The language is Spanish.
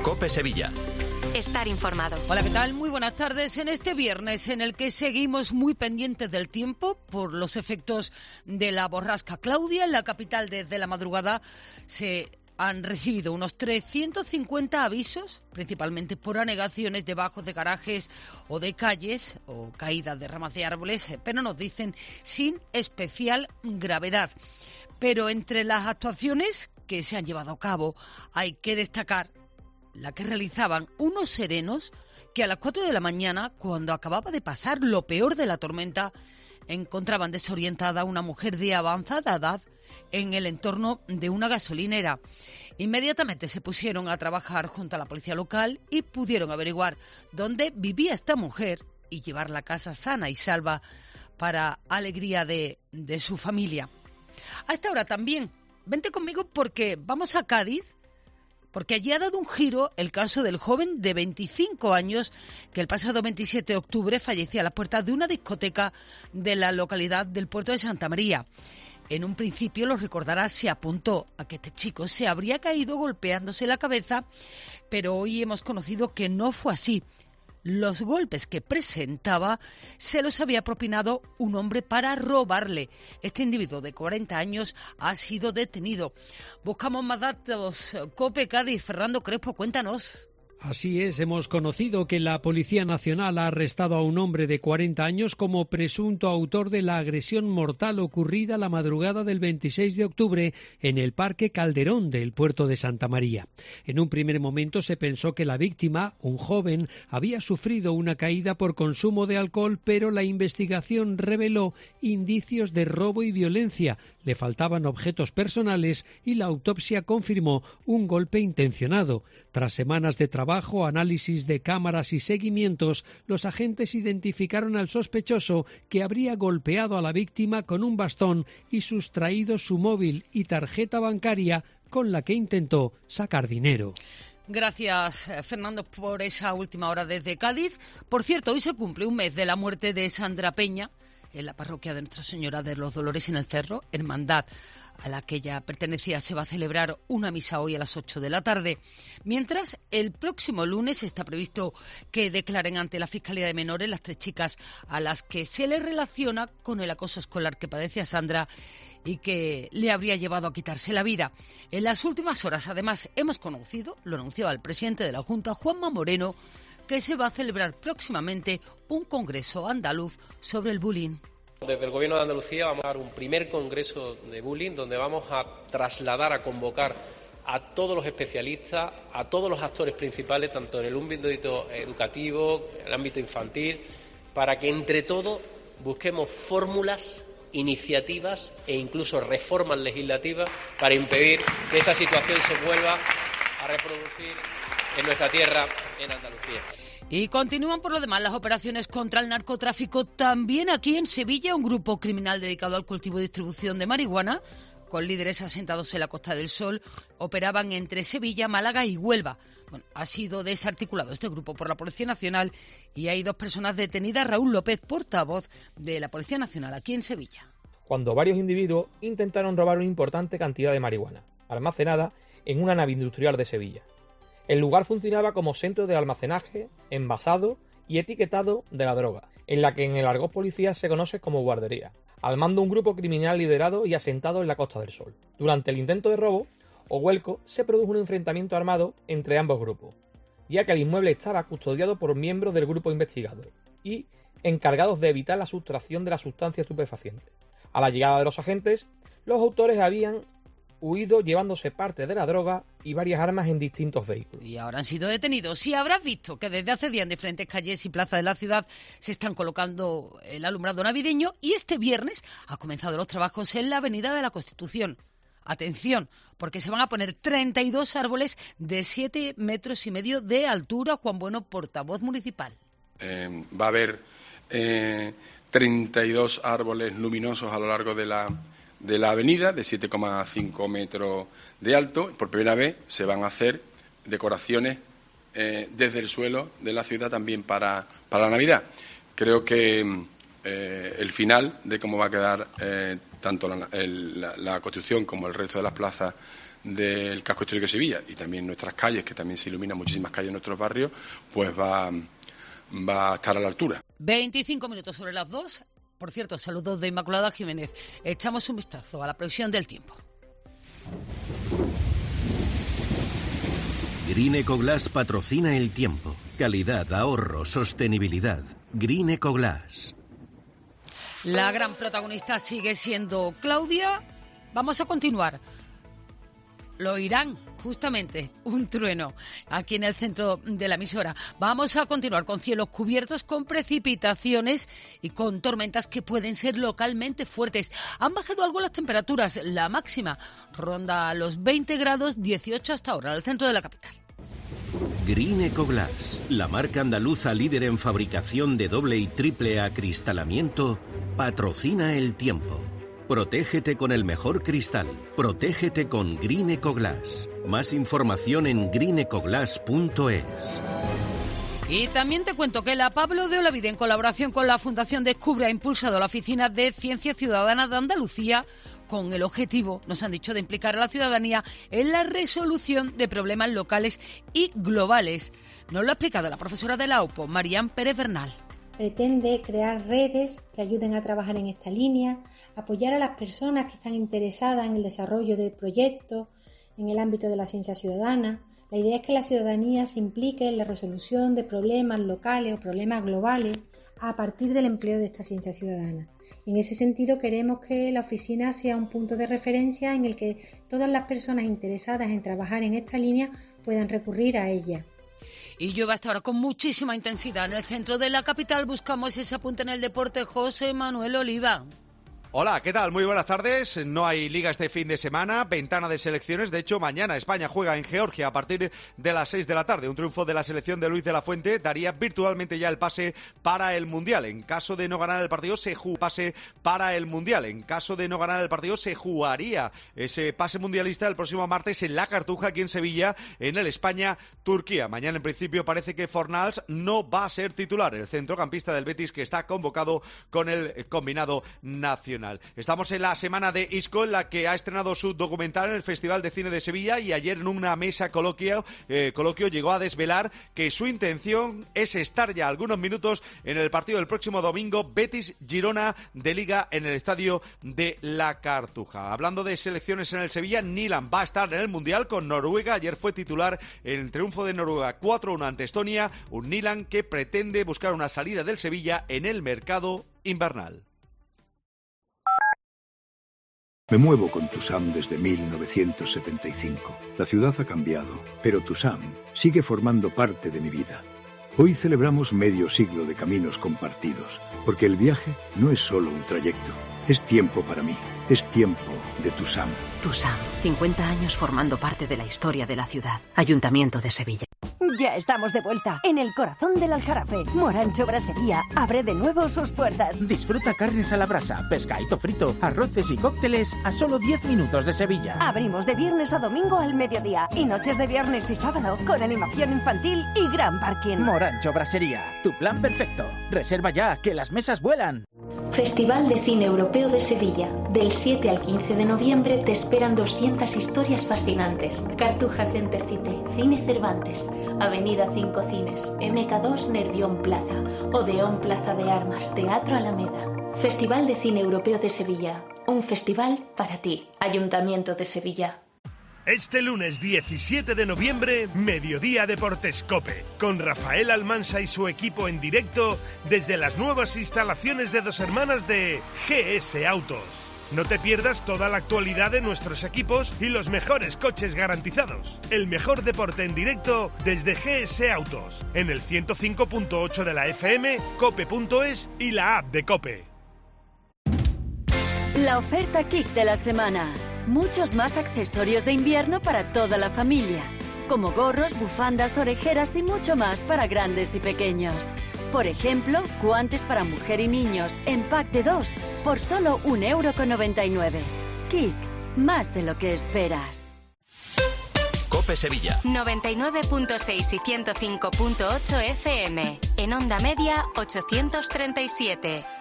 COPE Sevilla. Estar informado. Hola, ¿qué tal? Muy buenas tardes. En este viernes en el que seguimos muy pendientes del tiempo por los efectos de la borrasca Claudia, en la capital desde la madrugada se han recibido unos 350 avisos, principalmente por anegaciones de bajos de garajes o de calles o caídas de ramas de árboles, pero nos dicen sin especial gravedad. Pero entre las actuaciones que se han llevado a cabo hay que destacar la que realizaban unos serenos que a las 4 de la mañana, cuando acababa de pasar lo peor de la tormenta, encontraban desorientada a una mujer de avanzada edad en el entorno de una gasolinera. Inmediatamente se pusieron a trabajar junto a la policía local y pudieron averiguar dónde vivía esta mujer y llevarla a casa sana y salva para alegría de su familia. A esta hora también, vente conmigo porque vamos a Cádiz, porque allí ha dado un giro el caso del joven de 25 años que el pasado 27 de octubre fallecía a las puertas de una discoteca de la localidad del puerto de Santa María. En un principio, lo recordarás, se apuntó a que este chico se habría caído golpeándose la cabeza, pero hoy hemos conocido que no fue así. Los golpes que presentaba se los había propinado un hombre para robarle. Este individuo de 40 años ha sido detenido. Buscamos más datos. COPE Cádiz, Fernando Crespo, cuéntanos. Así es, hemos conocido que la Policía Nacional ha arrestado a un hombre de 40 años como presunto autor de la agresión mortal ocurrida la madrugada del 26 de octubre en el Parque Calderón del puerto de Santa María. En un primer momento se pensó que la víctima, un joven, había sufrido una caída por consumo de alcohol, pero la investigación reveló indicios de robo y violencia. Le faltaban objetos personales y la autopsia confirmó un golpe intencionado. Tras semanas de trabajo, análisis de cámaras y seguimientos, los agentes identificaron al sospechoso que habría golpeado a la víctima con un bastón y sustraído su móvil y tarjeta bancaria con la que intentó sacar dinero. Gracias, Fernando, por esa última hora desde Cádiz. Por cierto, hoy se cumple un mes de la muerte de Sandra Peña en la parroquia de Nuestra Señora de los Dolores en el Cerro, hermandad a la que ella pertenecía. Se va a celebrar una misa hoy a las 8 de la tarde. Mientras, el próximo lunes está previsto que declaren ante la Fiscalía de Menores las 3 chicas a las que se les relaciona con el acoso escolar que padecía Sandra y que le habría llevado a quitarse la vida. En las últimas horas, además, hemos conocido, lo anunció el presidente de la Junta, Juanma Moreno, que se va a celebrar próximamente un congreso andaluz sobre el bullying. Desde el Gobierno de Andalucía vamos a dar un primer congreso de bullying donde vamos a trasladar, a convocar a todos los especialistas, a todos los actores principales, tanto en el ámbito educativo, en el ámbito infantil, para que entre todos busquemos fórmulas, iniciativas e incluso reformas legislativas para impedir que esa situación se vuelva a reproducir en nuestra tierra, en Andalucía. Y continúan por lo demás las operaciones contra el narcotráfico. También aquí en Sevilla, un grupo criminal dedicado al cultivo y distribución de marihuana, con líderes asentados en la Costa del Sol, operaban entre Sevilla, Málaga y Huelva. Bueno, ha sido desarticulado este grupo por la Policía Nacional y hay 2 personas detenidas. Raúl López, portavoz de la Policía Nacional aquí en Sevilla. Cuando varios individuos intentaron robar una importante cantidad de marihuana, almacenada en una nave industrial de Sevilla. El lugar funcionaba como centro de almacenaje, envasado y etiquetado de la droga, en la que en el argot policial se conoce como guardería, al mando un grupo criminal liderado y asentado en la Costa del Sol. Durante el intento de robo o vuelco se produjo un enfrentamiento armado entre ambos grupos, ya que el inmueble estaba custodiado por miembros del grupo investigado y encargados de evitar la sustracción de la sustancia estupefaciente. A la llegada de los agentes, los autores habían huido llevándose parte de la droga y varias armas en distintos vehículos. Y ahora han sido detenidos. Y habrás visto que desde hace días en diferentes calles y plazas de la ciudad se están colocando el alumbrado navideño y este viernes ha comenzado los trabajos en la Avenida de la Constitución. Atención, porque se van a poner 32 árboles de 7,5 metros de altura. Juan Bueno, portavoz municipal. Va a haber 32 árboles luminosos a lo largo de la avenida, de 7,5 metros de alto. Por primera vez se van a hacer decoraciones desde el suelo de la ciudad también para la Navidad. Creo que el final de cómo va a quedar tanto la Constitución como el resto de las plazas del casco histórico de Sevilla y también nuestras calles, que también se iluminan muchísimas calles en nuestros barrios, pues va a estar a la altura. 25 minutos sobre las 2. Por cierto, saludos de Inmaculada Jiménez. Echamos un vistazo a la previsión del tiempo. Green Ecoglass patrocina el tiempo. Calidad, ahorro, sostenibilidad. Green Ecoglass. La gran protagonista sigue siendo Claudia. Vamos a continuar. Lo oirán, justamente, un trueno aquí en el centro de la emisora. Vamos a continuar con cielos cubiertos, con precipitaciones y con tormentas que pueden ser localmente fuertes. Han bajado algo las temperaturas. La máxima ronda los 20 grados, 18 hasta ahora, en el centro de la capital. Green Ecoglass, la marca andaluza líder en fabricación de doble y triple acristalamiento, patrocina el tiempo. Protégete con el mejor cristal. Protégete con Green Ecoglass. Más información en greenecoglass.es. Y también te cuento que la Pablo de Olavide, en colaboración con la Fundación Descubre, ha impulsado la Oficina de Ciencia Ciudadana de Andalucía con el objetivo, nos han dicho, de implicar a la ciudadanía en la resolución de problemas locales y globales. Nos lo ha explicado la profesora de la OPO, Marían Pérez Bernal. Pretende crear redes que ayuden a trabajar en esta línea, apoyar a las personas que están interesadas en el desarrollo de proyectos en el ámbito de la ciencia ciudadana. La idea es que la ciudadanía se implique en la resolución de problemas locales o problemas globales a partir del empleo de esta ciencia ciudadana. Y en ese sentido queremos que la oficina sea un punto de referencia en el que todas las personas interesadas en trabajar en esta línea puedan recurrir a ella. Y llueve hasta ahora con muchísima intensidad. En el centro de la capital buscamos ese apunte en el deporte. José Manuel Oliva. Hola, ¿qué tal? Muy buenas tardes. No hay liga este fin de semana, ventana de selecciones. De hecho, mañana España juega en Georgia a partir de las 6 de la tarde. Un triunfo de la selección de Luis de la Fuente daría virtualmente ya el pase para el Mundial. En caso de no ganar el partido, se jugaría ese pase mundialista el próximo martes en la Cartuja, aquí en Sevilla, en el España-Turquía. Mañana, en principio, parece que Fornals no va a ser titular, el centrocampista del Betis, que está convocado con el combinado nacional. Estamos en la semana de Isco, en la que ha estrenado su documental en el Festival de Cine de Sevilla, y ayer en una mesa coloquio llegó a desvelar que su intención es estar ya algunos minutos en el partido del próximo domingo, Betis-Girona de Liga, en el estadio de la Cartuja. Hablando de selecciones en el Sevilla, Nilan va a estar en el Mundial con Noruega. Ayer fue titular en el triunfo de Noruega 4-1 ante Estonia, un Nilan que pretende buscar una salida del Sevilla en el mercado invernal. Me muevo con Tusam desde 1975. La ciudad ha cambiado, pero Tusam sigue formando parte de mi vida. Hoy celebramos medio siglo de caminos compartidos, porque el viaje no es solo un trayecto, es tiempo para mí, es tiempo de Tusam. Tusam, 50 años formando parte de la historia de la ciudad. Ayuntamiento de Sevilla. Ya estamos de vuelta en el corazón del Aljarafe. Morancho Brasería abre de nuevo sus puertas. Disfruta carnes a la brasa, pescadito frito, arroces y cócteles a solo 10 minutos de Sevilla. Abrimos de viernes a domingo al mediodía y noches de viernes y sábado con animación infantil y gran parking. Morancho Brasería, tu plan perfecto. Reserva ya, que las mesas vuelan. Festival de Cine Europeo de Sevilla. Del 7 al 15 de noviembre te esperan 200 historias fascinantes. Cartuja Center Cite, Cine Cervantes, Avenida 5 Cines, MK2 Nervión Plaza, Odeón Plaza de Armas, Teatro Alameda. Festival de Cine Europeo de Sevilla. Un festival para ti. Ayuntamiento de Sevilla. Este lunes 17 de noviembre, Mediodía Deportes COPE, con Rafael Almansa y su equipo en directo desde las nuevas instalaciones de Dos Hermanas de GS Autos. No te pierdas toda la actualidad de nuestros equipos y los mejores coches garantizados. El mejor deporte en directo desde GS Autos, en el 105.8 de la FM, cope.es y la app de COPE. La oferta Kick de la semana. Muchos más accesorios de invierno para toda la familia, como gorros, bufandas, orejeras y mucho más para grandes y pequeños. Por ejemplo, guantes para mujer y niños en pack de 2 por solo €1,99. Kick, más de lo que esperas. COPE Sevilla. 99.6 y 105.8 FM. En onda media 837.